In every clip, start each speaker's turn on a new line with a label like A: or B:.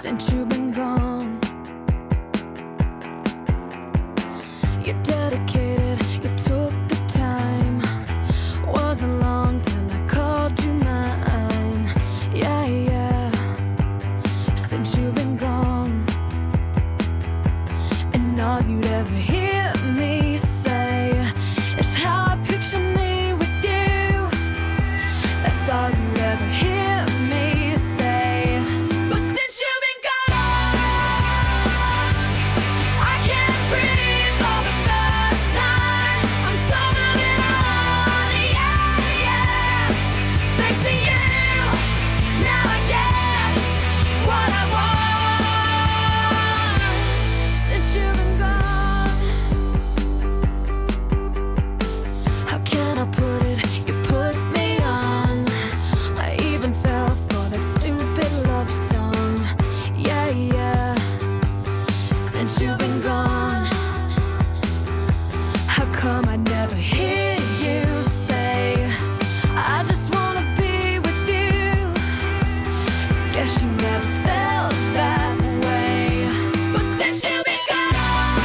A: since you've been gone. You're dedicated, you took the time. Wasn't long till I called you mine. Yeah, yeah, since you've been gone. And all you'd ever hear me say is how I picture me with you. That's all you'd ever hear me say. But since you've been gone, I can't breathe for the first time. I'm so moving on, yeah, yeah. Thanks to you, now I get what I want. Since you've been gone, how can I put it? You put me on. I even fell for that stupid love song. Yeah, yeah. Since you've been gone, how come I never hear you say, I just wanna be with you? Guess you never felt that way. But since you've been gone,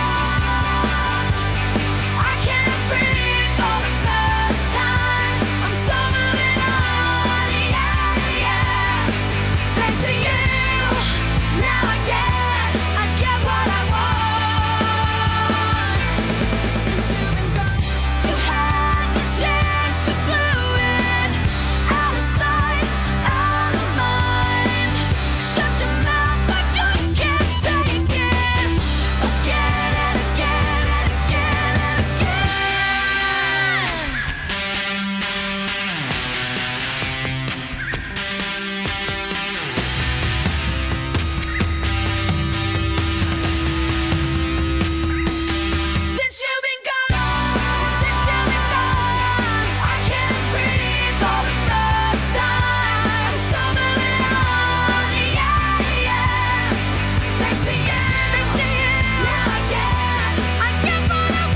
A: I can't breathe for the first time. I'm so moving on, yeah, yeah. Thanks to you, now I get what I want. Since you've been gone, you had your chance, you blew it. Out of sight, out of mind. Shut your mouth, I just can't take it. Again and again and again and again. Since you've been gone, I can't breathe for the first time. So moving on, yeah, yeah. Thanks to you, now I get what I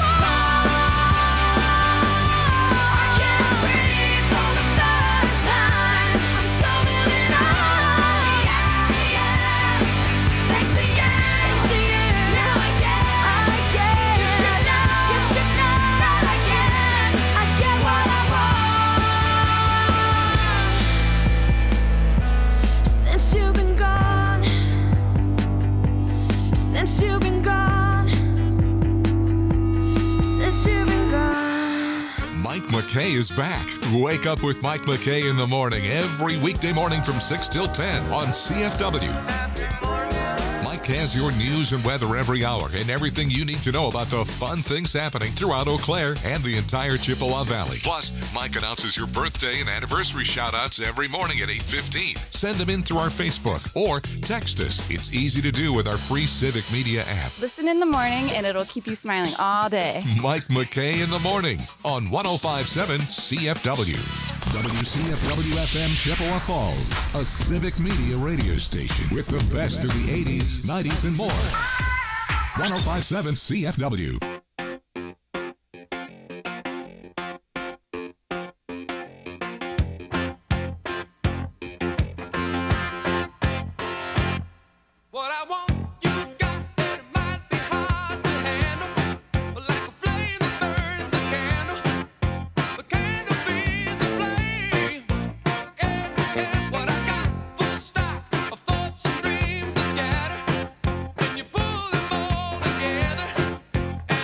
A: want. I can't breathe for the first time. I'm so moving on, yeah, yeah. Thanks to you, now I get. You should know that I get what I want. Since you've been gone, since you've been gone, since you've been gone.
B: Mike McKay is back. Wake up with Mike McKay in the morning every weekday morning from 6 till 10 on CFW. Mike has your news and weather every hour and everything you need to know about the fun things happening throughout Eau Claire and the entire Chippewa Valley. Plus, Mike announces your birthday and anniversary shout-outs every morning at 8:15. Send them in through our Facebook or text us. It's easy to do with our free Civic Media app.
C: Listen in the morning and it'll keep you smiling all day.
B: Mike McKay in the morning on 105.7 CFW. WCFW-FM Chippewa Falls, a Civic Media radio station with the best of the 80s, 90s, and more. 105.7 CFW.
D: What I want, you've got, and it might be hard to handle. But like a flame that burns a candle, the candle feeds the flame. Yeah, yeah, what I got, full stock of thoughts and dreams that scatter. When you pull them all together, and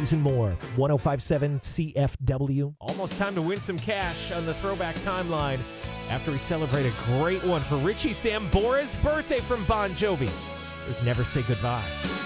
E: these and more. 1057 CFW.
F: Almost time to win some cash on the Throwback Timeline after we celebrate a great one for Richie Sambora's birthday from Bon Jovi. There's Never Say Goodbye.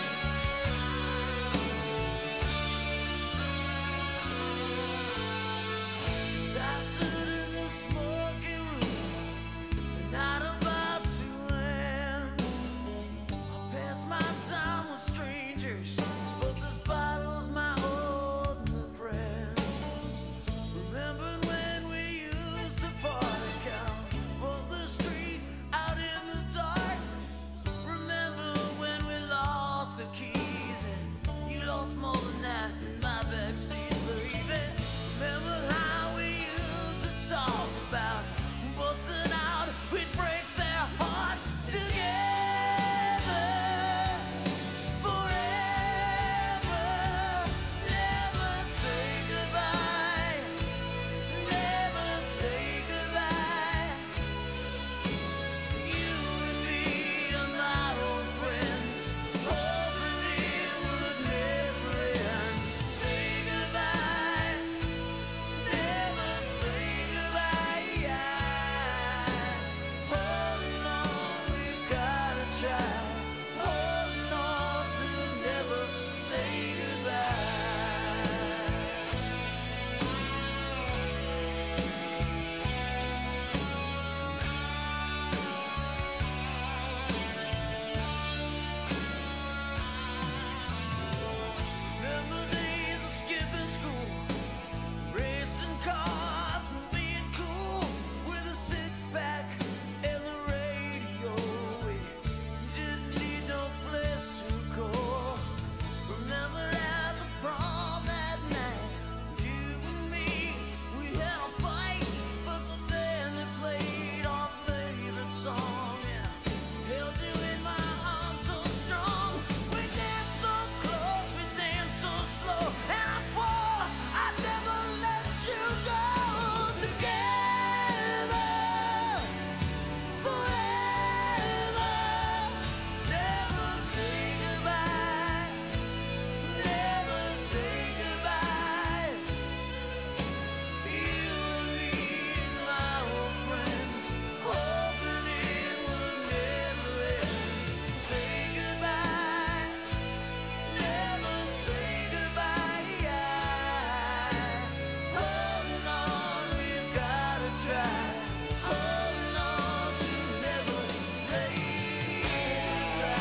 D: I stood in the smoky room, the night about to end. I passed my time with strangers, but this bottle's my old friend. Remember when we used to park out on the street out in the dark? Remember when we lost the keys and you lost more than that in my backseat, baby? Remember how we used to talk about busting out, we'd break their hearts together forever. Never say goodbye, never say goodbye. You and me and my old friends, hoping it would never end. Say goodbye, never say goodbye. Holding on, we've gotta try. Holding on to never say goodbye. Remember days of skipping school, racing cars and being cool with a six-pack and the radio. We didn't need no place to go. Remember at the prom that night, you and me, we had a fight, but the band that played our favorite song, yeah, held you in my arms so strong. We danced so close, we danced so slow, and I swore I'd never let you go. Together forever, never say goodbye, never say goodbye. You and me and my old friends, hoping it would never end. Say goodbye, never say goodbye. Holding on, we've gotta try. Holding on to never say goodbye.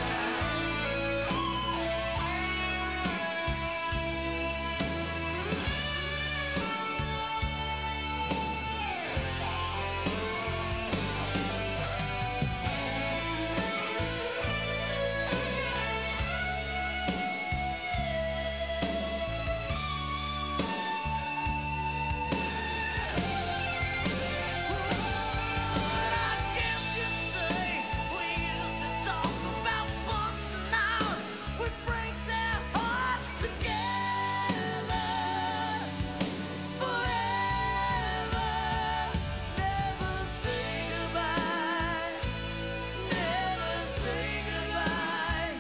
D: I guess you'd say we used to talk about busting out. We break their hearts together forever. Never say goodbye, never say goodbye.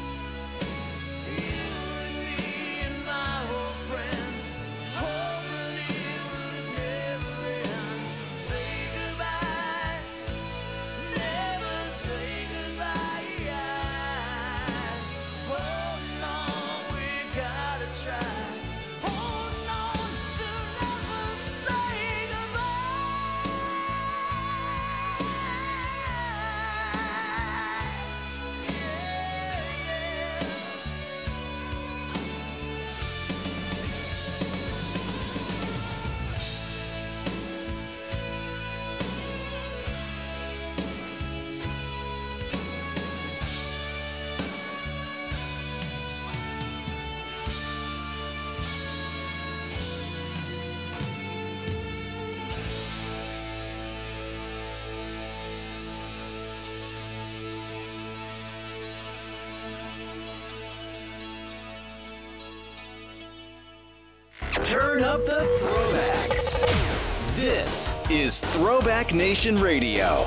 D: You and me and my old friends, hoping it would never end. Say goodbye, never say goodbye. Holding on, we gotta try. Holding on to never say goodbye.
G: Turn up the throwbacks. This is Throwback Nation Radio.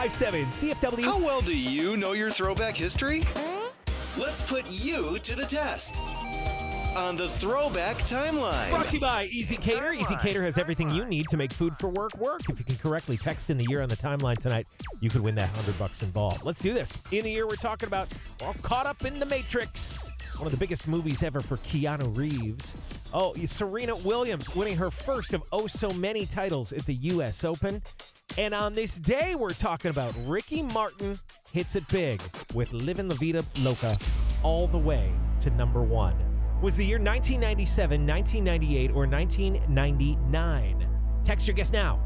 F: 1057 CFW.
G: How well do you know your throwback history? Let's put you to the test on the Throwback Timeline.
F: Brought to you by Easy Cater. Easy Cater has everything you need to make food for work work. If you can correctly text in the year on the timeline tonight, you could win that $100 involved. Let's do this. In the year we're talking about, Caught Up in the Matrix. One of the biggest movies ever for Keanu Reeves. Oh, Serena Williams winning her first of so many titles at the U.S. Open. And on this day, we're talking about Ricky Martin hits it big with Livin' La Vida Loca all the way to number 1. Was the year 1997, 1998, or 1999? Text your guess now,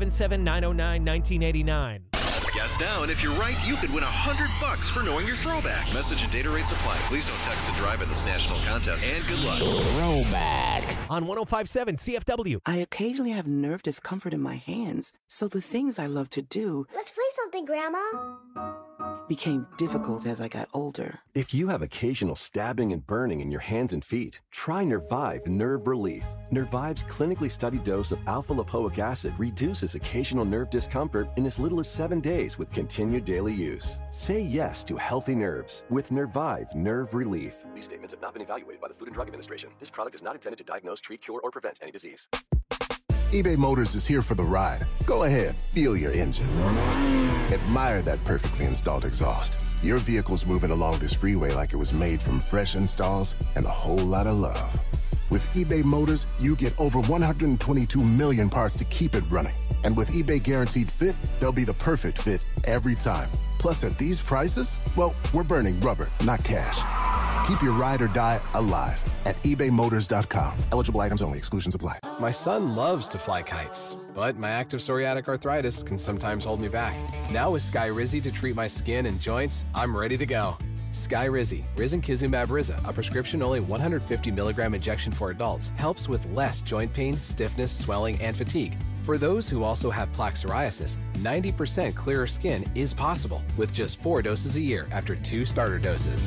F: 877-909-1989.
G: Guess now, and if you're right, you could win $100 for knowing your throwback. Message and data rates apply. Please don't text and drive at this national contest, and good luck.
F: Throwback on 1057 CFW.
H: I occasionally have nerve discomfort in my hands, so the things I love to do
I: Let's play something, Grandma.
H: became difficult as I got older.
J: If you have occasional stabbing and burning in your hands and feet, try Nervive Nerve Relief. Nervive's clinically studied dose of alpha-lipoic acid reduces occasional nerve discomfort in as little as 7 days with continued daily use. Say yes to healthy nerves with Nervive Nerve Relief. These statements have not been evaluated by the Food and Drug Administration. This product is not intended to diagnose, treat, cure, or prevent any disease.
K: eBay Motors is here for the ride. Go ahead, feel your engine. Admire that perfectly installed exhaust. Your vehicle's moving along this freeway like it was made from fresh installs and a whole lot of love. With eBay Motors, you get over 122 million parts to keep it running. And with eBay Guaranteed Fit, they'll be the perfect fit every time. Plus, at these prices, well, we're burning rubber, not cash. Keep your ride or die alive at ebaymotors.com. Eligible items only. Exclusions apply.
L: My son loves to fly kites, but my active psoriatic arthritis can sometimes hold me back. Now with Skyrizi to treat my skin and joints, I'm ready to go. Skyrizi, Risankizumab Riza, a prescription-only 150 milligram injection for adults, helps with less joint pain, stiffness, swelling, and fatigue. For those who also have plaque psoriasis, 90% clearer skin is possible with just 4 doses a year after 2 starter doses.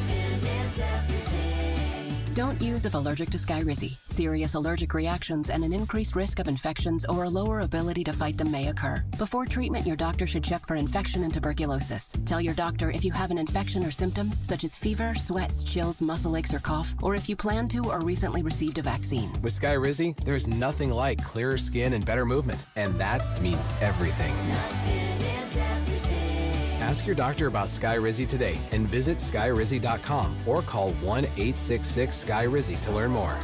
M: Don't use if allergic to Skyrizi. Serious allergic reactions and an increased risk of infections or a lower ability to fight them may occur. Before treatment, your doctor should check for infection and tuberculosis. Tell your doctor if you have an infection or symptoms such as fever, sweats, chills, muscle aches, or cough, or if you plan to or recently received a vaccine.
L: With Skyrizi, there's nothing like clearer skin and better movement, and that means everything. Ask your doctor about Skyrizi today and visit skyrizi.com or call 1-866-SKY-RIZI to learn more.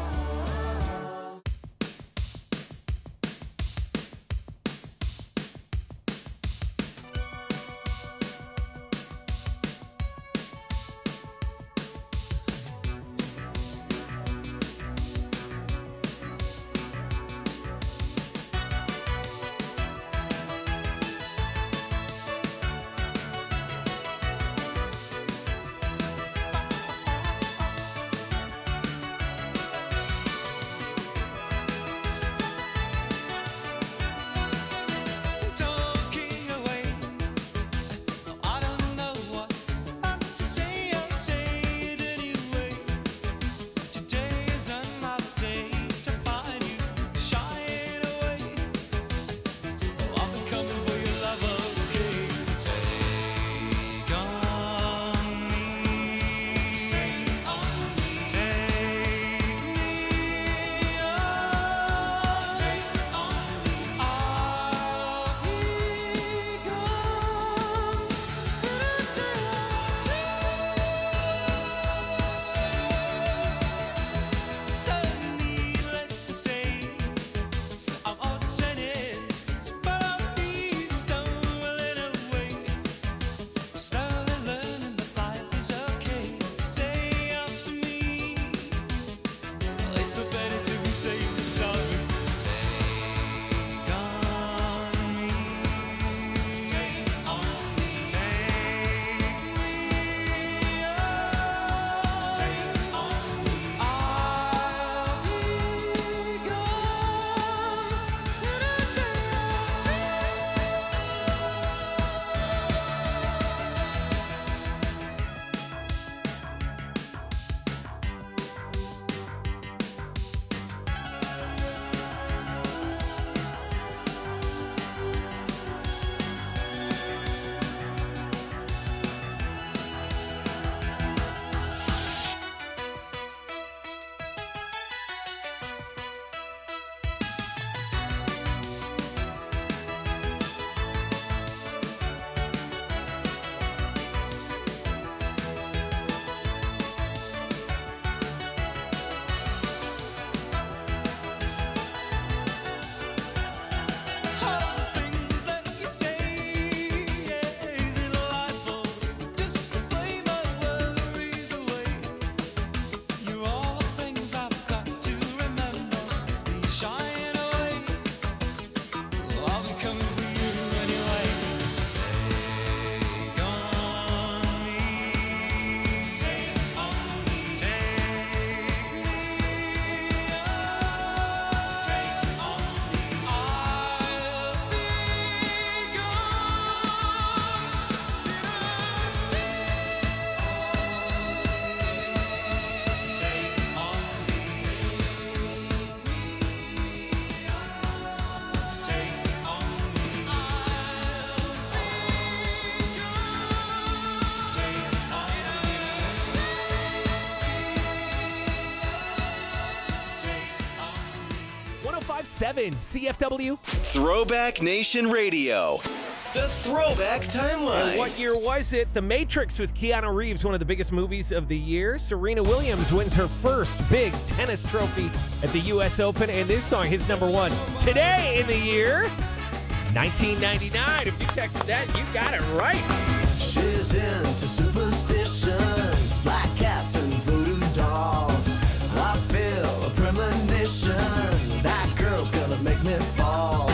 F: 105.7 CFW.
I: Throwback Nation Radio. The Throwback Timeline.
F: And what year was it? The Matrix with Keanu Reeves, one of the biggest movies of the year. Serena Williams wins her first big tennis trophy at the U.S. Open, and this song hits number one today in the year 1999. If you texted that, you got it right.
N: She's into superstitions, black cats and voodoo dolls. I feel a premonition, that girl's gonna make me fall.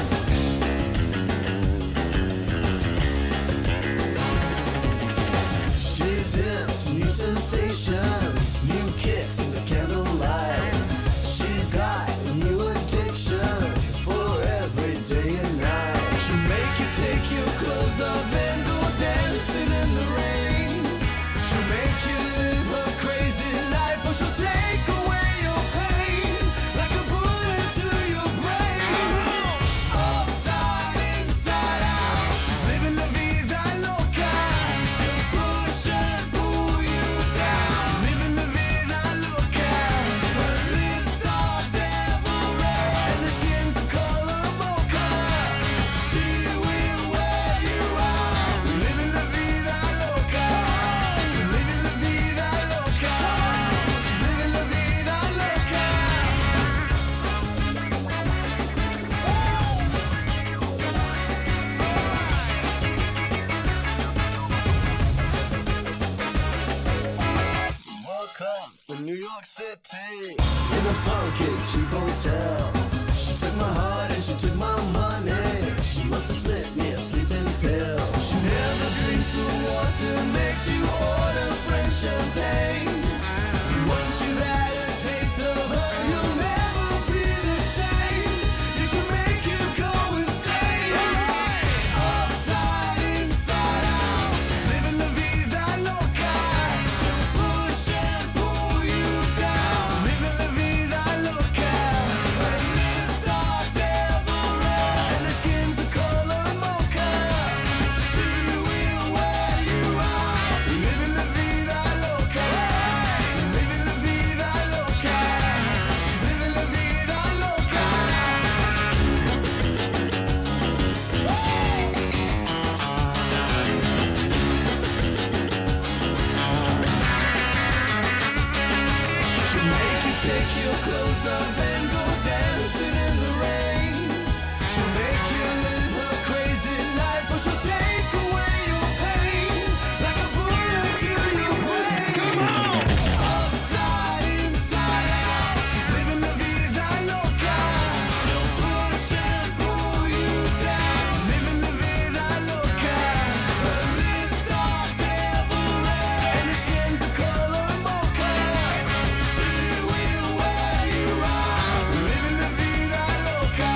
N: She's into new sensations, new kicks in the candlelight. She's got new addictions for every day and night. She'll make you take your clothes off and go dancing in the rain. She'll make you live her crazy life, or she'll take away your pain like a bullet to your brain. Upside, inside out, she's living la vida loca. She'll push and pull you down, living la vida loca. Her lips are devil red and her skin's the color mocha. She will wear you out, living la vida loca, living la vida loca. She's living la vida loca. Welcome to New York City, in a funky cheap hotel. She took my heart and she took my money. She must have slipped me a sleeping pill. She never drinks the water, makes you order French champagne. Once you've had a taste of her, you'll never be the same. You should make you go insane. Upside, inside out, she's living la vida loca. She'll push and pull you down, living la vida loca. Her lips are devil red and her skin's the color mocha. She will wear you out, living la vida loca, living la vida loca. She's living la vida loca. She'll make you take your clothes off and go dancing in the rain. She'll make you live her crazy life, or she'll take away your pain like a bullet to your brain. Come on! Upside, inside out, she's living la vida loca. She'll push and pull you down, living la vida loca. Her lips are devil red and her skin's the color mocha. She will wear you out, living la vida loca,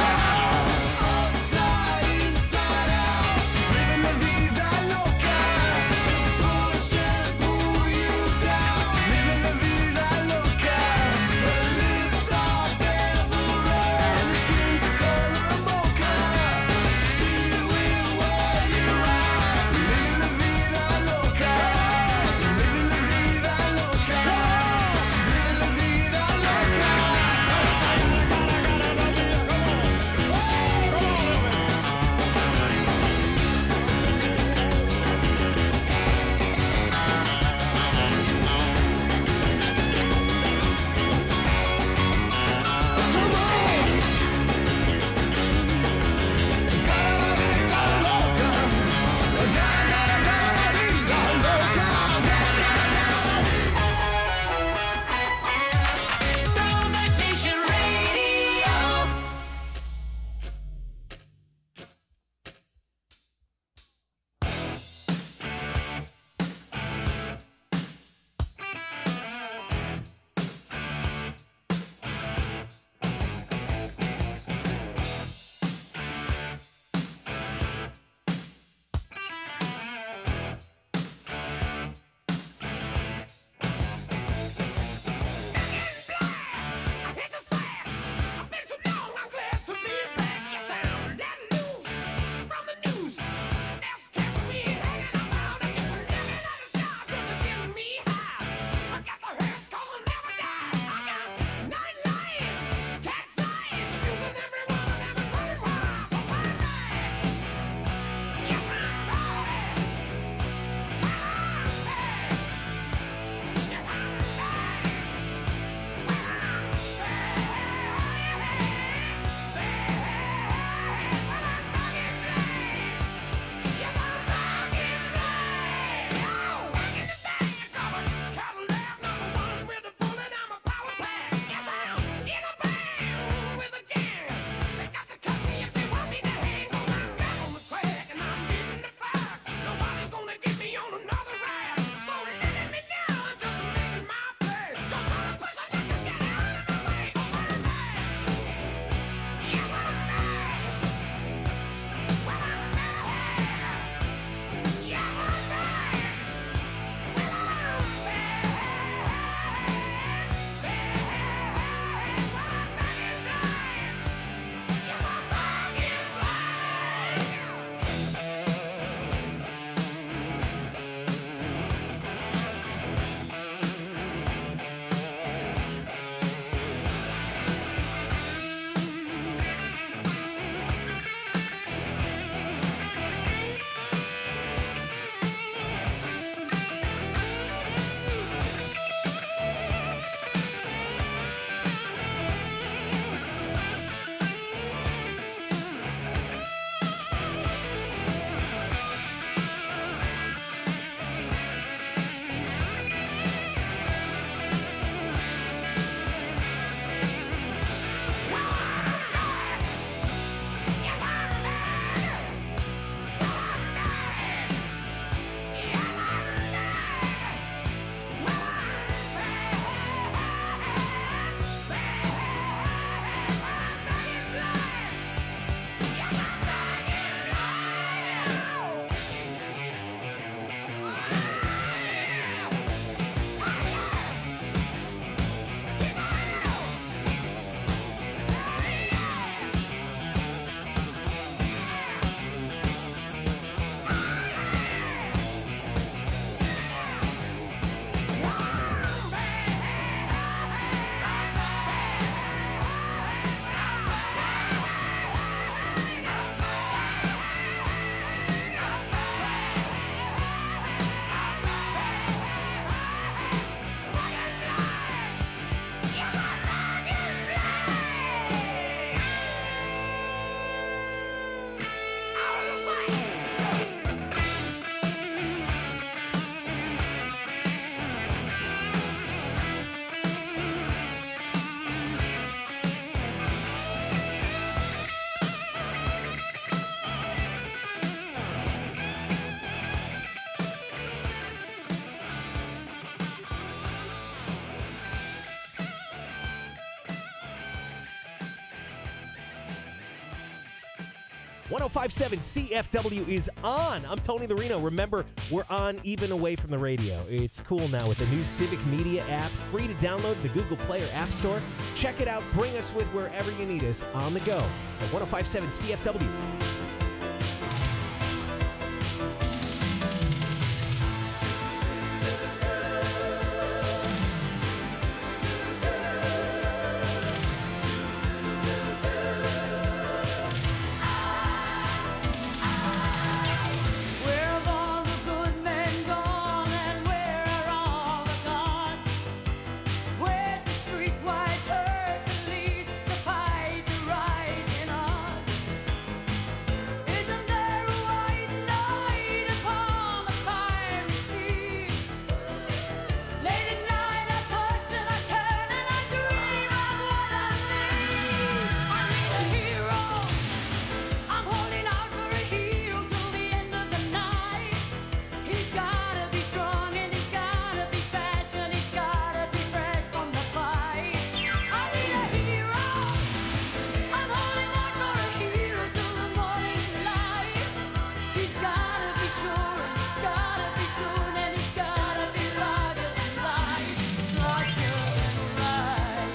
F: 1057 CFW is on. I'm Tony the Reno. Remember, we're on even away from the radio. It's cool now with the new Civic Media app, free to download the Google Play or App Store. Check it out. Bring us with wherever you need us on the go at 1057 CFW.
A: Where have all the good men gone, and where are all the gone? Where's the streetwise Hercules to fight the rising odds? Isn't there a white knight upon a fiery steed? Late at night I toss and I turn and I dream of what I need. I need a hero. I'm holding out for a hero till the end of the night. He's gotta be strong and he's gotta be fast and he's gotta be fresh from the fight. I need a hero. I'm holding out for a hero till the morning light. He's gotta be sure and he's gotta be soon and he's gotta be larger than life. Larger than life.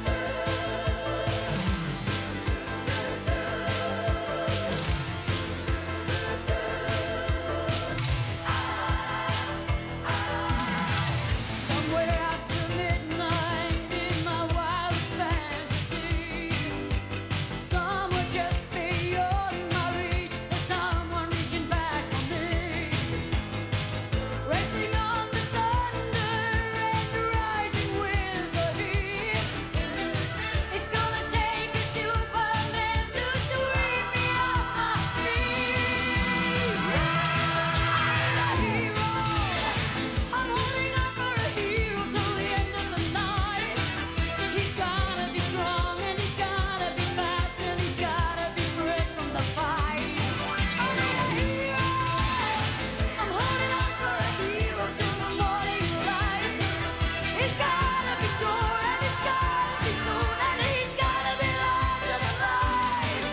A: Somewhere after midnight in my wildest fantasy, somewhere just beyond my reach, there's someone reaching back for me. Racing on the thunder and rising with the heat. It's gonna take a Superman to sweep me off my feet. I'm a hero. I'm holding out for a hero till the end of the night. He's gotta be strong and he's gotta be fast and he's gotta be fresh from the fight. I need a hero. I'm holding out for a hero till the morning light. He's gotta be sure and he's gotta be soon and he's gotta be larger than life.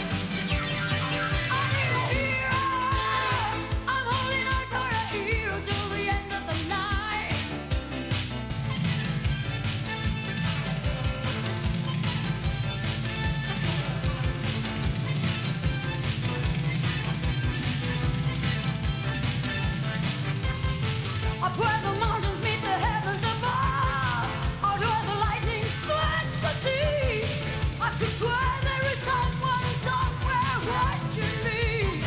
A: I need a hero. I'm holding out for a hero till the end of the night. Up where the mountains meet the heavens above, out where the lightning splits the sea, I could swear there is someone somewhere watching me.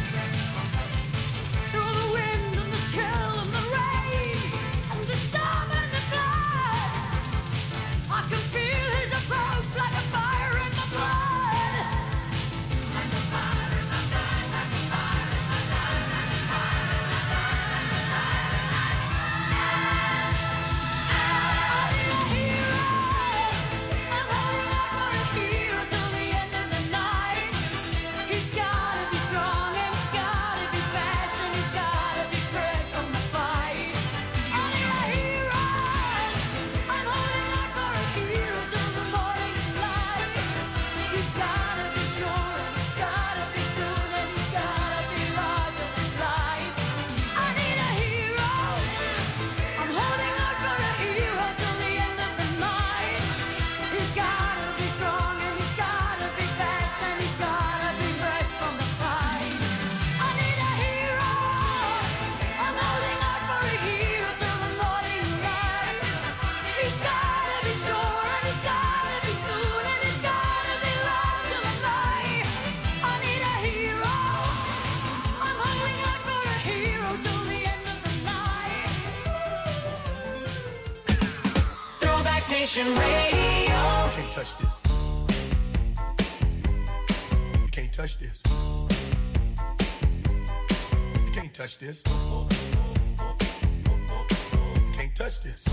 A: Through the wind and the chill and the rain and the storm and the flood, I can feel his approach like a fire in my blood. Like a fire in my blood, like a fire in my blood, like a fire in my blood. I need a hero. I'm holding out for a hero till the end of the night. He's gotta be strong and he's gotta be fast and he's gotta be fresh from the fight. I need a hero. I'm holding out for a hero till the morning light. He's gotta be sure and he's gotta be soon and he's gotta be larger than life. I need a hero. I'm holding out for a hero till the end of the night. He's gotta be strong and he's gotta be fast and he's gotta be fresh from the fight. I need a hero. I'm holding out for a hero till the morning light. He's gotta be sure and he's gotta be soon and he's gotta be larger than life. I need a hero. I'm holding out for a hero till the end of the night. Throwback Nation Radio.
K: You can't touch this. You can't touch this. You can't touch this. You can't touch this.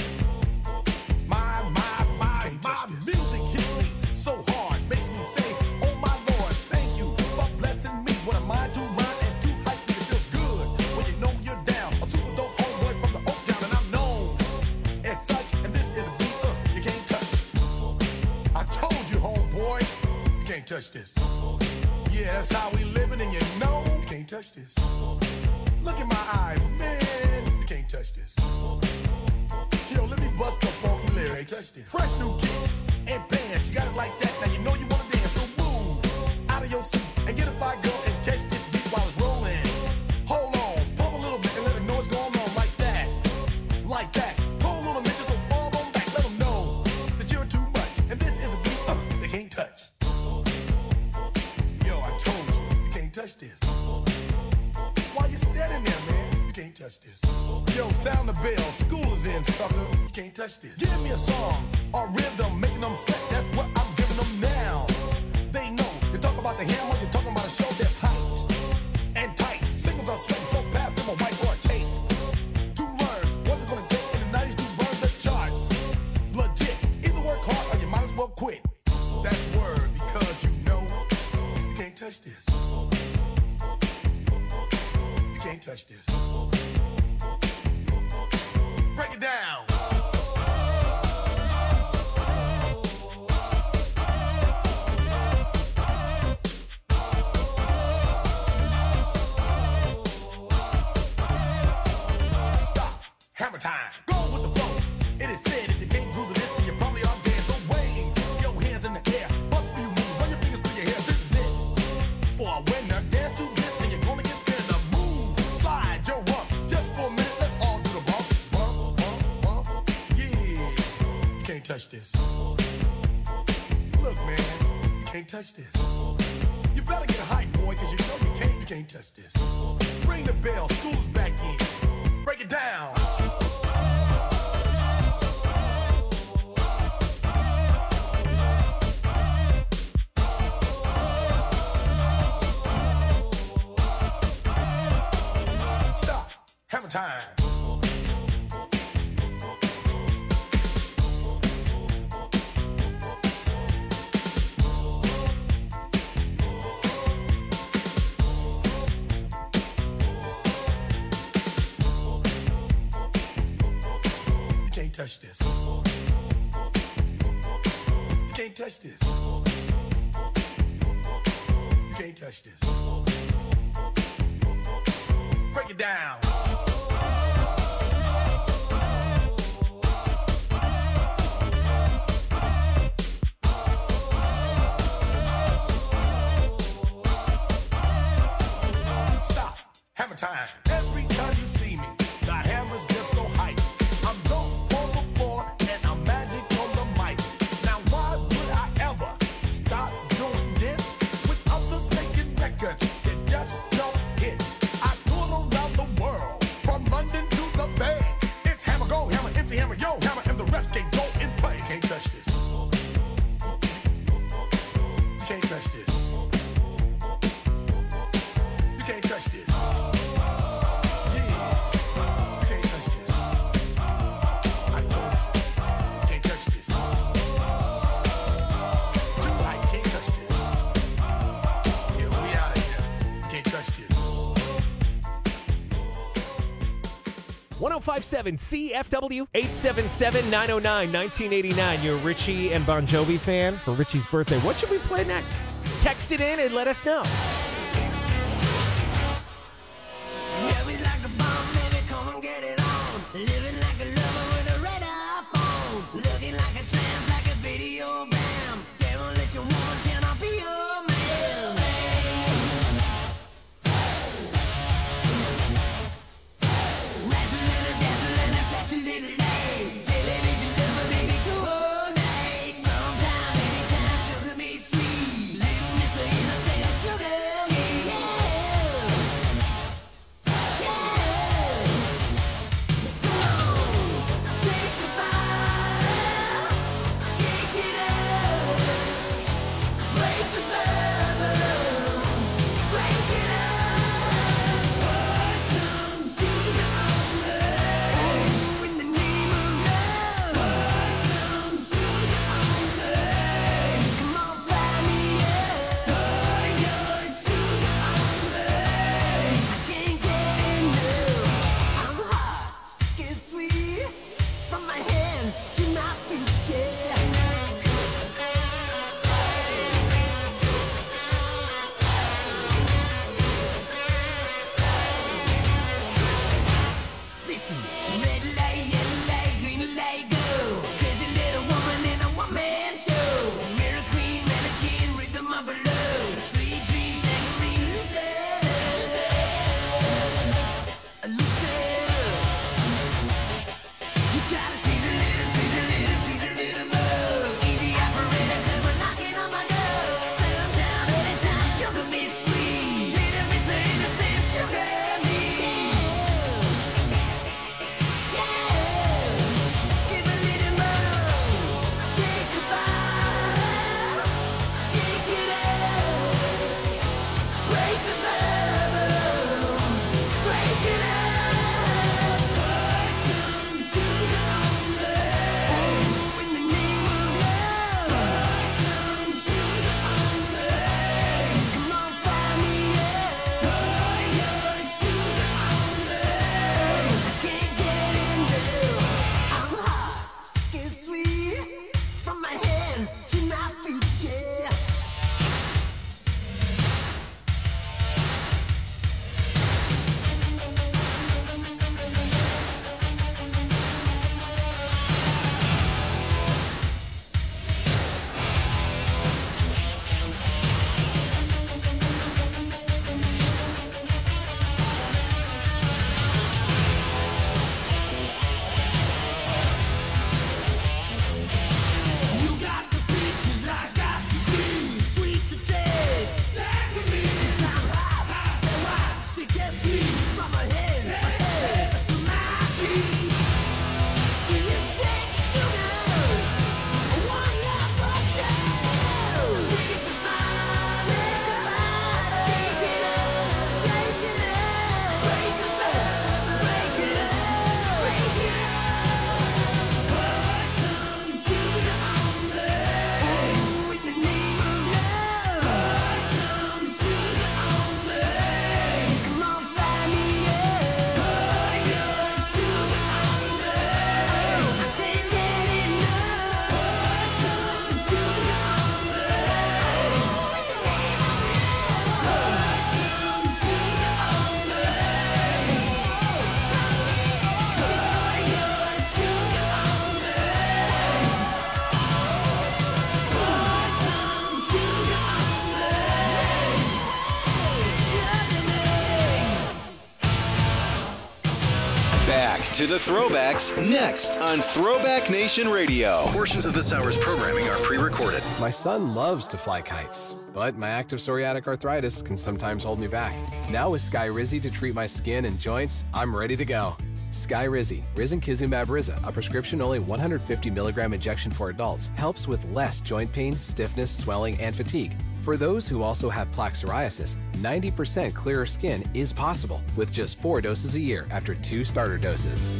K: My music hits me so hard, makes me say, oh my Lord, thank you for blessing me. What am I to rhyme and to hype me? It feels good when you know you're down. A super dope homeboy from the Oak Town, and I'm known as such. And this is a beat you can't touch. I told you, homeboy, you can't touch this.
O: Yeah, that's how we living, and you know you can't touch this. Look in my eyes, man, you can't touch this. Yo, let me bust the funky lyrics. Fresh new kicks and bands, you got it like that. Now you know you wanna dance, so move out of your seat and get a fire girl and catch this beat while it's rolling. Hold on, pump a little bit and let them know what's going on like that, like that. Pull a little bit, just don't fall on back. Let them know that you're too much, and this is a beat they can't touch. Yo, I told you can't touch this. Why you standing there, man? You can't touch this. Yo, sound the bell. School is in, sucker. You can't touch this. Give me a song or rhythm, making them sweat. That's what I'm giving them now. They know. You talk about the hammer, you're talking about a show that's hyped and tight. Singles are sweating so fast, them a white or a tape. To learn what it's gonna take in the 90s to burn the charts. Legit. Either work hard or you might as well quit. That's word because you know you can't touch this. You can't touch this. Break it down. Stop. Hammer time. Go with the flow. It is said if you can't groove to this, then you probably are dead. So wave your hands in the air. Bust a few moves. Run your fingers through your hair. This is it. For a winner, dance to this, and you're gonna get there. The move. Slide your rump. Just for a minute, let's all do the bump. Bump, bump, bump. Yeah. You can't touch this. Look, man. You can't touch this. You better get hype, boy, because you know you can't touch this. Ring the bell. School's back in. Break it down. Stop. Hammer time. You can't touch this. You can't touch this. You can't touch this. Break it down. Stop. Hammer time. Every time you see me, the hammer's just so hype. I'm dope on the floor and I'm magic on the mic. Now why would I ever stop doing this with others making records that just don't hit? I tour around the world, from London to the Bay. It's hammer, go, hammer, empty hammer, yo, hammer, and the rest can go and play. You can't touch this. You can't touch this. You can't touch this. Touch this.
F: 1057 CFW 877-909-1989. You're a Richie and Bon Jovi fan for Richie's birthday. What should we play next? Text it in and let us know.
N: Always like a bomb, baby, come and get it on. Living like a lover with a red iPhone. Looking like a tramp, like a video bam. Demolition woman, can I be your man? Television lover, baby, go all night. Sometime, anytime, sugar me sweet. Little miss, I say sugar. from my head to my feet, yeah.
I: Back to the throwbacks next on Throwback Nation Radio.
G: Portions of this hour's programming are pre-recorded.
L: My son loves to fly kites, but my active psoriatic arthritis can sometimes hold me back. Now with Skyrizi to treat my skin and joints, I'm ready to go. Skyrizi, risankizumab Riza, a prescription-only 150 milligram injection for adults, helps with less joint pain, stiffness, swelling, and fatigue. For those who also have plaque psoriasis, 90% clearer skin is possible with just 4 doses a year after 2 starter doses.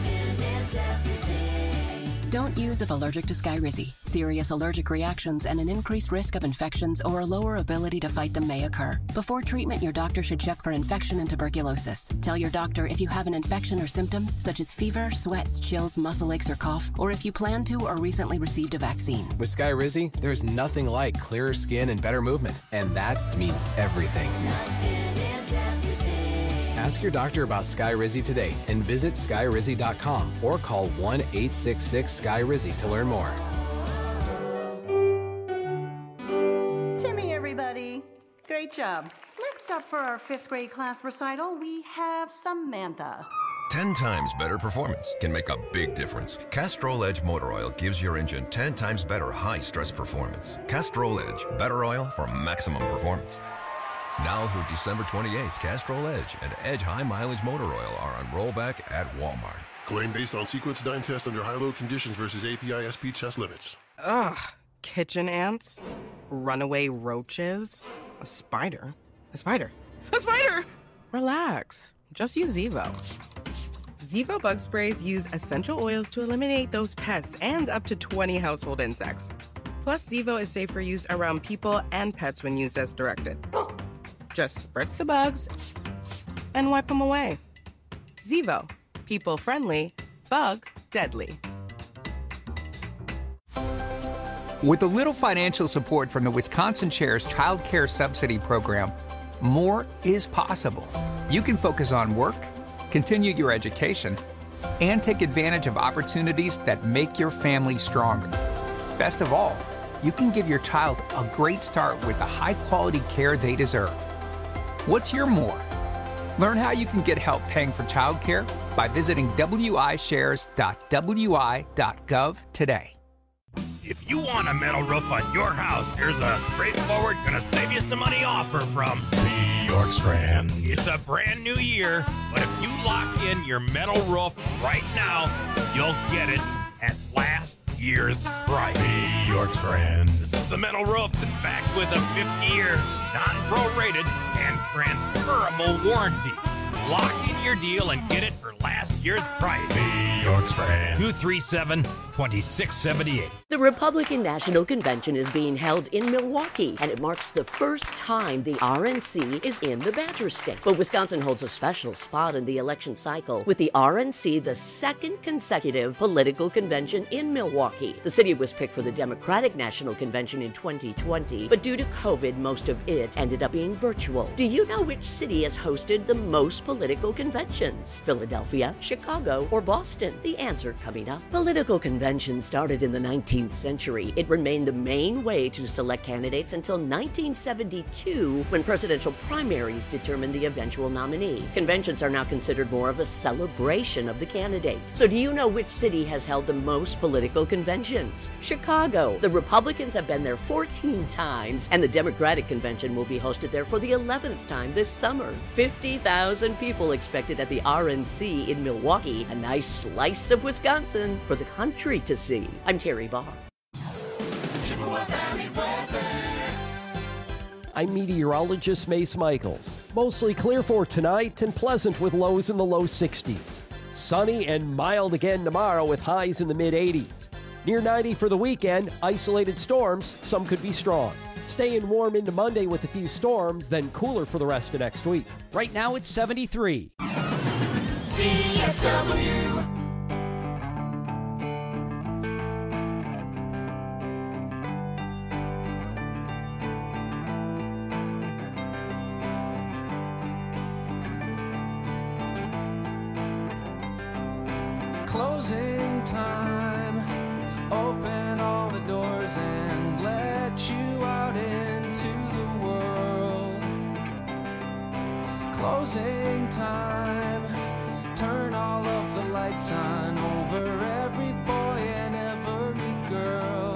M: Don't use if allergic to Skyrizi. Serious allergic reactions and an increased risk of infections or a lower ability to fight them may occur. Before treatment, your doctor should check for infection and tuberculosis. Tell your doctor if you have an infection or symptoms such as fever, sweats, chills, muscle aches, or cough, or if you plan to or recently received a vaccine.
L: With Skyrizi, there's nothing like clearer skin and better movement, and that means everything. Ask your doctor about Skyrizi today and visit skyrizi.com or call 1-866-SKYRIZI to learn more.
P: Timmy, everybody. Great job. Next up for our 5th grade class recital, we have Samantha.
Q: 10 times better performance can make a big difference. Castrol Edge Motor Oil gives your engine 10 times better high-stress performance. Castrol Edge, better oil for maximum performance. Now through December 28th, Castrol Edge and Edge High Mileage Motor Oil are on rollback at Walmart.
R: Claim based on sequence 9 test under high-load conditions versus API SP test limits.
S: Ugh. Kitchen ants? Runaway roaches? A spider? A spider? A spider! Relax. Just use Zevo. Zevo bug sprays use essential oils to eliminate those pests and up to 20 household insects. Plus, Zevo is safe for use around people and pets when used as directed. Just spritz the bugs and wipe them away. Zevo. People friendly, bug deadly.
T: With a little financial support from the Wisconsin Shares Child Care Subsidy Program, more is possible. You can focus on work, continue your education, and take advantage of opportunities that make your family stronger. Best of all, you can give your child a great start with the high-quality care they deserve. What's your more? Learn how you can get help paying for childcare by visiting wishares.wi.gov today.
U: If you want a metal roof on your house, here's a straightforward, gonna save you some money offer from York Strand. It's a brand new year, but if you lock in your metal roof right now, you'll get it at last year's price. York Strand. This is the metal roof that's backed with a 50-year, non-prorated, and transferable warranty. Lock in your deal and get it for last year's price. York Strand. 237 2678.
C: The Republican National Convention is being held in Milwaukee, and it marks the first time the RNC is in the Badger State. But Wisconsin holds a special spot in the election cycle, with the RNC the second consecutive political convention in Milwaukee. The city was picked for the Democratic National Convention in 2020, but due to COVID, most of it ended up being virtual. Do you know which city has hosted the most political conventions? Philadelphia, Chicago, or Boston? The answer coming up. Political conventions started in the 19th century. It remained the main way to select candidates until 1972, when presidential primaries determined the eventual nominee. Conventions are now considered more of a celebration of the candidate. So do you know which city has held the most political conventions? Chicago. The Republicans have been there 14 times, and the Democratic convention will be hosted there for the 11th time this summer. 50,000 people expected at the RNC in Milwaukee, a nice slice of Wisconsin for the country to see. I'm Terry Barr.
V: I'm meteorologist Mace Michaels. Mostly clear for tonight and pleasant with lows in the low 60s. Sunny and mild again tomorrow with highs in the mid-80s. Near 90 for the weekend, isolated storms, some could be strong. Staying warm into Monday with a few storms, then cooler for the rest of next week. Right now it's 73.
N: CFW.
W: Closing time. Open all the doors and let you out into the world. Closing time. Turn all of the lights on over every boy and every girl.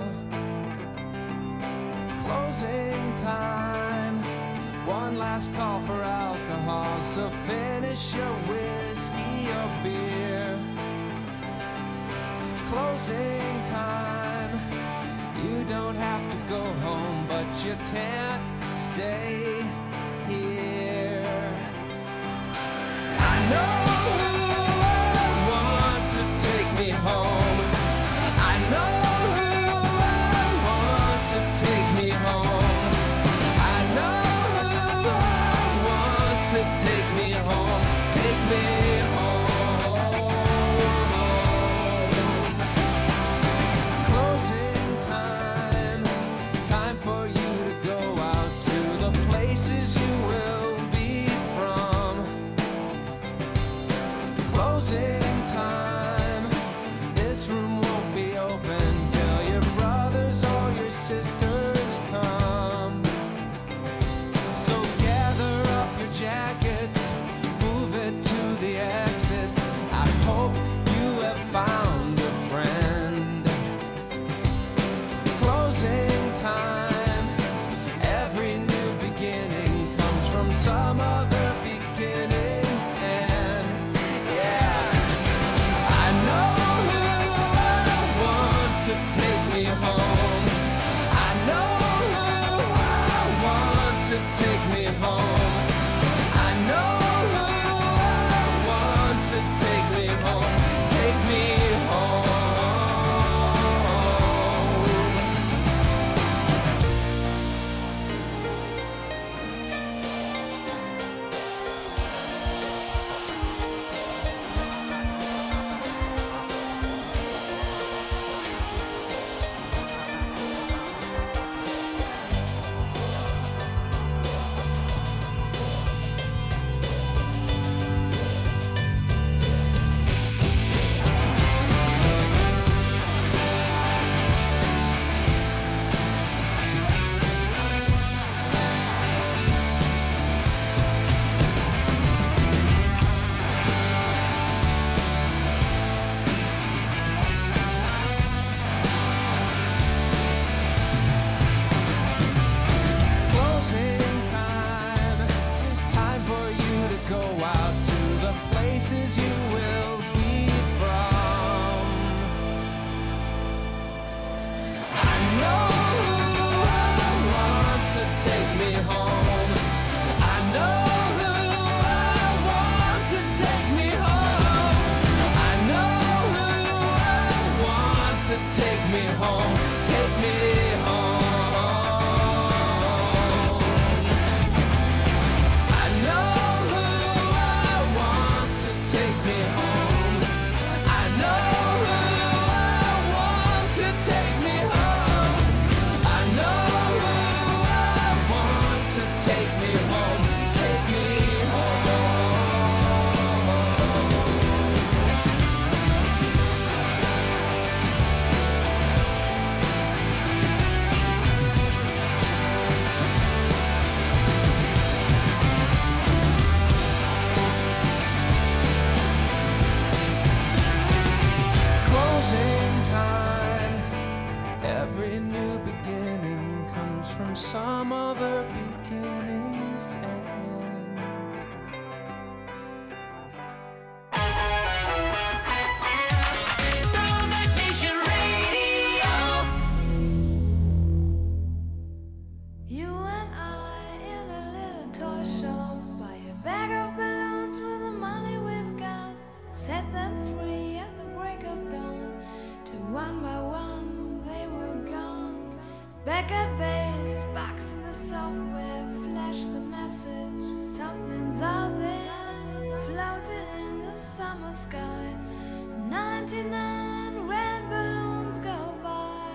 W: Closing time. One last call for alcohol, so finish your whiskey or beer. Closing time. You don't have to go home, but you can't stay here. I know who I want to take me home. I know who I want to take me home. I know who I want to take me home. Take me home. Closing time. Time for you to go out to the places you will be from. Closing time. This room won't be open till your brothers or your sisters come. So gather up your jackets, move it to the exits. I hope you have found a friend. Closing time. Every new beginning comes from some other beginning's end. Yeah. I know who I want to take me home. I know who I want to take me home. I know who I want to take me home. Take me home. home, take me home. I know who I want to take me home. I know who I want to take me home. I know who I want to take me home, take me home. Closing time. Every new beginning comes from some other beginning's end.
A: Throwback Nation Radio.
B: You and I in a little toy shop, buy a bag of balloons with the money we've got, set them free at the break of dawn. Till one by one they were gone. Back at base, box in the software, flash the message. Something's out there, floating in the summer sky. 99 red balloons go by.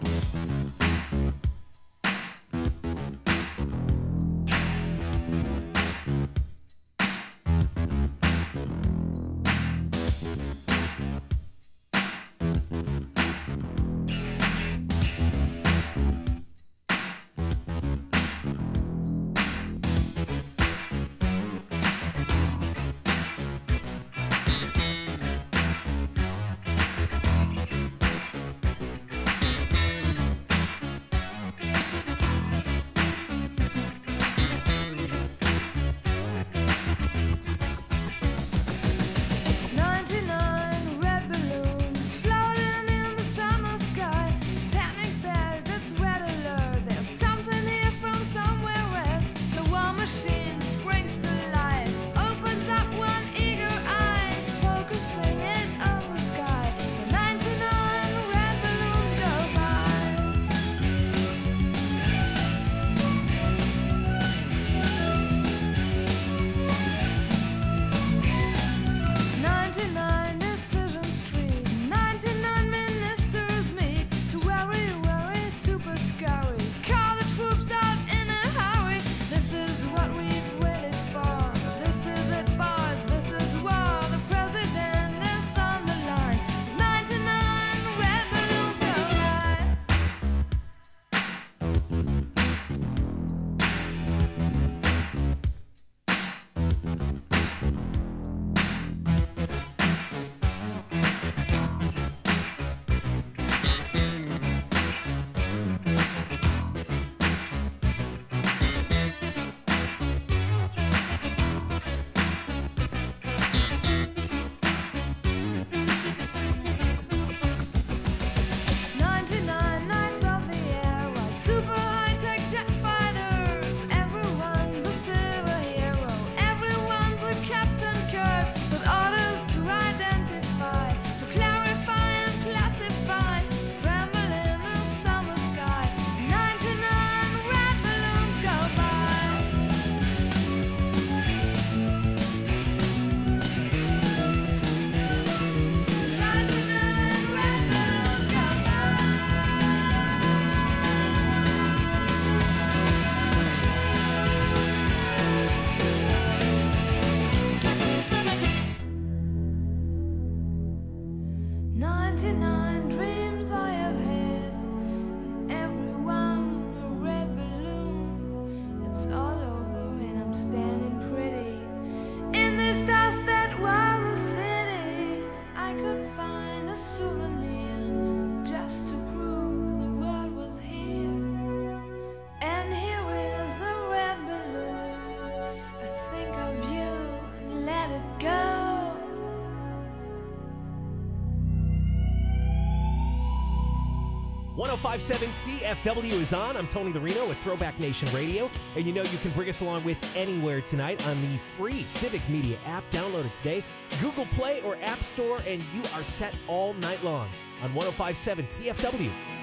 F: .5.7 CFW is on. I'm Tony the Reno with Throwback Nation Radio. And you know you can bring us along with anywhere tonight on the free Civic Media app. Download it today. Google Play or App Store, and you are set all night long on 105.7 CFW.